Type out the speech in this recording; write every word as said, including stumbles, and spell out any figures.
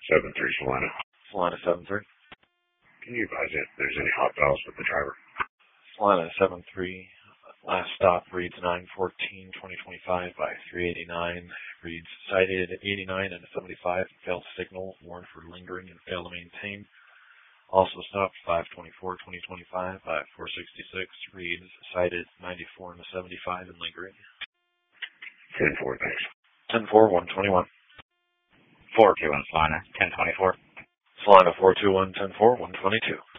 seven three Salina. Salina seven three. Can you advise if there's any hot files with the driver? Salina seven three. Last stop reads nine fourteen twenty twenty-five by three eighty-nine. Reads cited at eighty-nine and seventy-five. Failed signal. Warned for lingering and failed to maintain. Also stopped five twenty-four twenty twenty-five by four sixty-six. Reads cited ninety-four and seventy-five and lingering. ten four, thanks. ten four one twenty-one. four two one Salina, ten twenty-four. Salina four two one ten four one twenty-two.